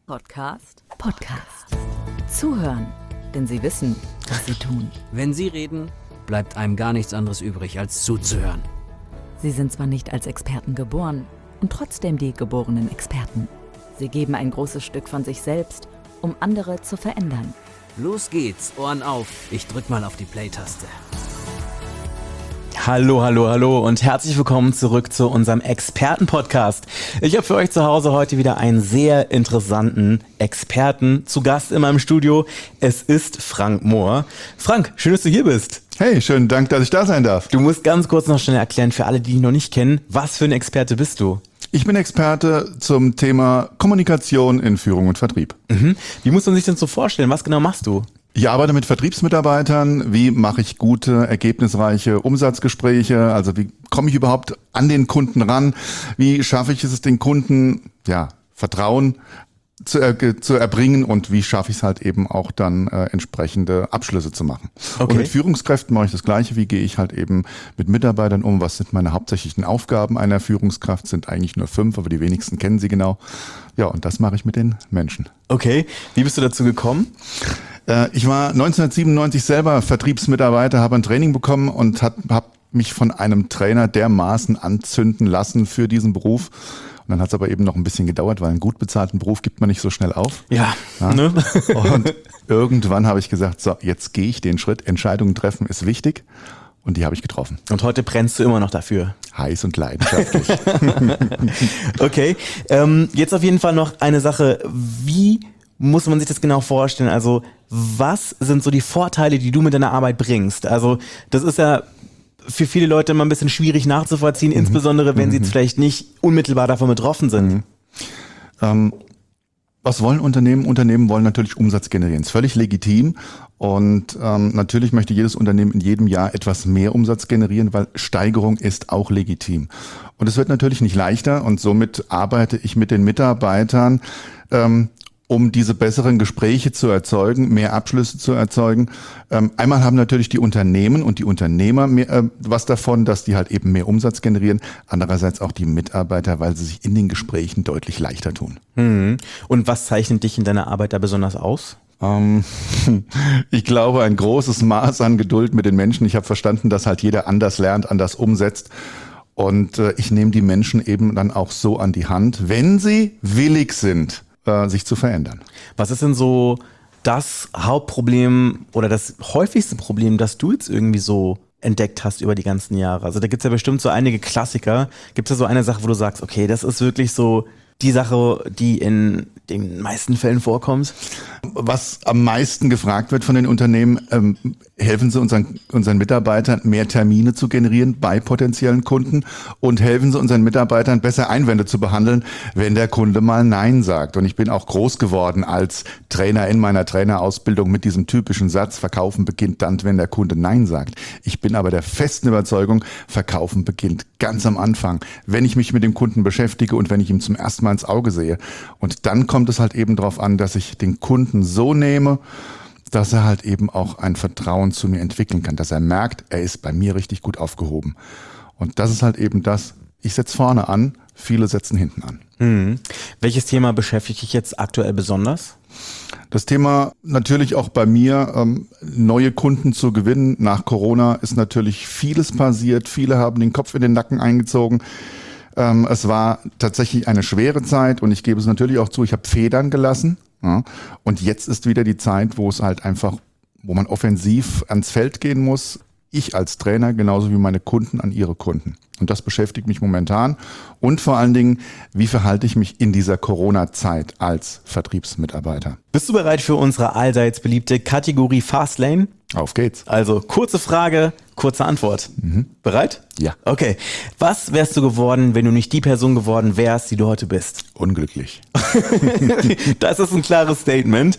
Podcast. Zuhören, denn sie wissen, was sie tun. Wenn sie reden, bleibt einem gar nichts anderes übrig, als zuzuhören. Sie sind zwar nicht als Experten geboren und trotzdem die geborenen Experten. Sie geben ein großes Stück von sich selbst, um andere zu verändern. Los geht's, Ohren auf. Ich drück mal auf die Play-Taste. Hallo und herzlich willkommen zurück zu unserem Experten-Podcast. Ich habe für euch zu Hause heute wieder einen sehr interessanten Experten zu Gast in meinem Studio. Es ist Frank Mohr. Frank, schön, dass du hier bist. Hey, schönen Dank, dass ich da sein darf. Du musst ganz kurz noch schnell erklären, für alle, die dich noch nicht kennen, was für ein Experte bist du? Ich bin Experte zum Thema Kommunikation in Führung und Vertrieb. Wie muss man sich denn so vorstellen? Was genau machst du? Ich arbeite mit Vertriebsmitarbeitern. Wie mache ich gute, ergebnisreiche Umsatzgespräche? Also wie komme ich überhaupt an den Kunden ran? Wie schaffe ich es, den Kunden Vertrauen zu erbringen? Und wie schaffe ich es halt eben auch dann entsprechende Abschlüsse zu machen? Okay. Und mit Führungskräften mache ich das Gleiche. Wie gehe ich halt eben mit Mitarbeitern um? Was sind meine hauptsächlichen Aufgaben einer Führungskraft? Sind eigentlich nur 5, aber die wenigsten kennen sie genau. Ja, und das mache ich mit den Menschen. Okay, wie bist du dazu gekommen? Ich war 1997 selber Vertriebsmitarbeiter, habe ein Training bekommen und habe mich von einem Trainer dermaßen anzünden lassen für diesen Beruf. Und dann hat es aber eben noch ein bisschen gedauert, weil einen gut bezahlten Beruf gibt man nicht so schnell auf. Ja. Ne? Und irgendwann habe ich gesagt, so, jetzt gehe ich den Schritt. Entscheidungen treffen ist wichtig. Und die habe ich getroffen. Und heute brennst du immer noch dafür? Heiß und leidenschaftlich. Okay, jetzt auf jeden Fall noch eine Sache. Wie muss man sich das genau vorstellen? Also was sind so die Vorteile, die du mit deiner Arbeit bringst? Also das ist ja für viele Leute immer ein bisschen schwierig nachzuvollziehen, insbesondere wenn sie jetzt vielleicht nicht unmittelbar davon betroffen sind. Was wollen Unternehmen? Unternehmen wollen natürlich Umsatz generieren. Ist völlig legitim. Und natürlich möchte jedes Unternehmen in jedem Jahr etwas mehr Umsatz generieren, weil Steigerung ist auch legitim. Und es wird natürlich nicht leichter und somit arbeite ich mit den Mitarbeitern, um diese besseren Gespräche zu erzeugen, mehr Abschlüsse zu erzeugen. Einmal haben natürlich die Unternehmen und die Unternehmer mehr, was davon, dass die halt eben mehr Umsatz generieren. Andererseits auch die Mitarbeiter, weil sie sich in den Gesprächen deutlich leichter tun. Und was zeichnet dich in deiner Arbeit da besonders aus? Ich glaube, ein großes Maß an Geduld mit den Menschen. Ich habe verstanden, dass halt jeder anders lernt, anders umsetzt. Und ich nehme die Menschen eben dann auch so an die Hand, wenn sie willig sind, sich zu verändern. Was ist denn so das Hauptproblem oder das häufigste Problem, das du jetzt irgendwie so entdeckt hast über die ganzen Jahre? Also da gibt es ja bestimmt so einige Klassiker. Gibt es da so eine Sache, wo du sagst, okay, das ist wirklich so die Sache, die in den meisten Fällen vorkommt? Was am meisten gefragt wird von den Unternehmen, helfen Sie unseren Mitarbeitern, mehr Termine zu generieren bei potenziellen Kunden und helfen Sie unseren Mitarbeitern, besser Einwände zu behandeln, wenn der Kunde mal Nein sagt. Und ich bin auch groß geworden als Trainer in meiner Trainerausbildung mit diesem typischen Satz, Verkaufen beginnt dann, wenn der Kunde Nein sagt. Ich bin aber der festen Überzeugung, Verkaufen beginnt ganz am Anfang, wenn ich mich mit dem Kunden beschäftige und wenn ich ihm zum ersten Mal ins Auge sehe. Und dann kommt es halt eben darauf an, dass ich den Kunden so nehme, dass er halt eben auch ein Vertrauen zu mir entwickeln kann, dass er merkt, er ist bei mir richtig gut aufgehoben. Und das ist halt eben das, ich setze vorne an, viele setzen hinten an. Welches Thema beschäftigt dich jetzt aktuell besonders? Das Thema natürlich auch bei mir, neue Kunden zu gewinnen. Nach Corona ist natürlich vieles passiert, viele haben den Kopf in den Nacken eingezogen. Es war tatsächlich eine schwere Zeit und ich gebe es natürlich auch zu, ich habe Federn gelassen. Ja, und jetzt ist wieder die Zeit, wo man offensiv ans Feld gehen muss. Ich als Trainer, genauso wie meine Kunden an ihre Kunden. Und das beschäftigt mich momentan. Und vor allen Dingen, wie verhalte ich mich in dieser Corona-Zeit als Vertriebsmitarbeiter? Bist du bereit für unsere allseits beliebte Kategorie Fastlane? Auf geht's. Also kurze Frage, kurze Antwort. Bereit? Ja. Okay. Was wärst du geworden, wenn du nicht die Person geworden wärst, die du heute bist? Unglücklich. Das ist ein klares Statement.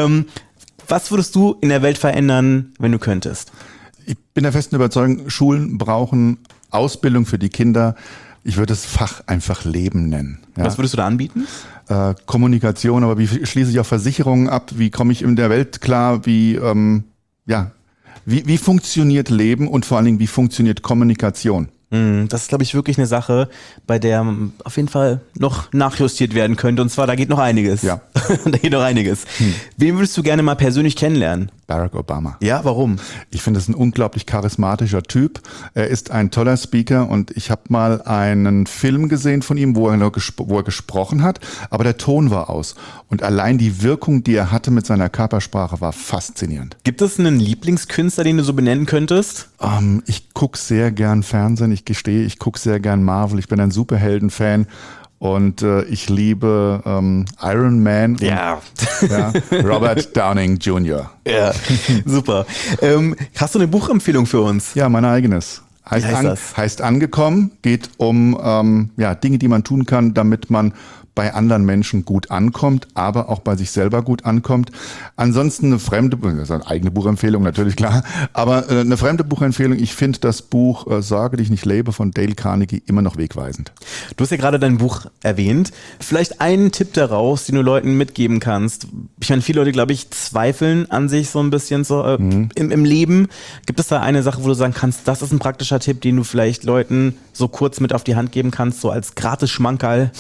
Was würdest du in der Welt verändern, wenn du könntest? Ich bin der festen Überzeugung, Schulen brauchen Ausbildung für die Kinder. Ich würde das Fach einfach Leben nennen. Ja. Was würdest du da anbieten? Kommunikation, aber wie schließe ich auch Versicherungen ab? Wie komme ich in der Welt klar? Wie funktioniert Leben und vor allen Dingen, wie funktioniert Kommunikation? Das ist, glaube ich, wirklich eine Sache, bei der auf jeden Fall noch nachjustiert werden könnte. Und zwar, da geht noch einiges. Ja. Da geht noch einiges. Wen würdest du gerne mal persönlich kennenlernen? Barack Obama. Ja, warum? Ich finde es ein unglaublich charismatischer Typ. Er ist ein toller Speaker und ich habe mal einen Film gesehen von ihm, wo er gesprochen hat, aber der Ton war aus. Und allein die Wirkung, die er hatte mit seiner Körpersprache, war faszinierend. Gibt es einen Lieblingskünstler, den du so benennen könntest? Ich gucke sehr gern Fernsehen, ich gestehe, ich gucke sehr gern Marvel, ich bin ein Superhelden-Fan. Und ich liebe Iron Man und Robert Downing Jr. Ja, super. Hast du eine Buchempfehlung für uns? Ja, mein eigenes. Heißt Angekommen, geht um Dinge, die man tun kann, damit man bei anderen Menschen gut ankommt, aber auch bei sich selber gut ankommt. Ansonsten eine eigene Buchempfehlung, natürlich klar, aber eine fremde Buchempfehlung. Ich finde das Buch Sorge dich nicht lebe von Dale Carnegie immer noch wegweisend. Du hast ja gerade dein Buch erwähnt. Vielleicht einen Tipp daraus, den du Leuten mitgeben kannst. Ich meine, viele Leute, glaube ich, zweifeln an sich so ein bisschen so im Leben. Gibt es da eine Sache, wo du sagen kannst, das ist ein praktischer Tipp, den du vielleicht Leuten so kurz mit auf die Hand geben kannst, so als gratis Schmankerl?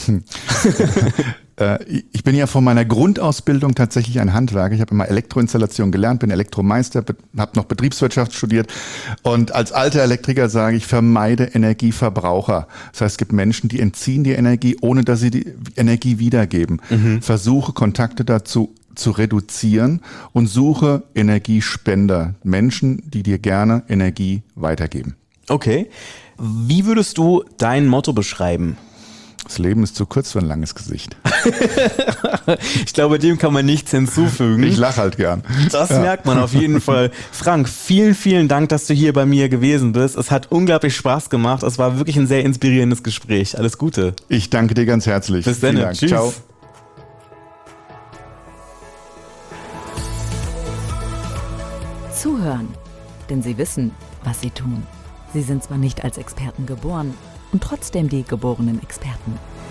Ich bin ja von meiner Grundausbildung tatsächlich ein Handwerker. Ich habe immer Elektroinstallation gelernt, bin Elektromeister, habe noch Betriebswirtschaft studiert. Und als alter Elektriker sage ich, vermeide Energieverbraucher. Das heißt, es gibt Menschen, die entziehen die Energie, ohne dass sie die Energie wiedergeben. Versuche Kontakte dazu zu reduzieren und suche Energiespender. Menschen, die dir gerne Energie weitergeben. Okay. Wie würdest du dein Motto beschreiben? Das Leben ist zu kurz für ein langes Gesicht. Ich glaube, dem kann man nichts hinzufügen. Ich lache halt gern. Das merkt man auf jeden Fall. Frank, vielen, vielen Dank, dass du hier bei mir gewesen bist. Es hat unglaublich Spaß gemacht. Es war wirklich ein sehr inspirierendes Gespräch. Alles Gute. Ich danke dir ganz herzlich. Bis dann. Tschüss. Ciao. Zuhören, denn sie wissen, was sie tun. Sie sind zwar nicht als Experten geboren und trotzdem die geborenen Experten.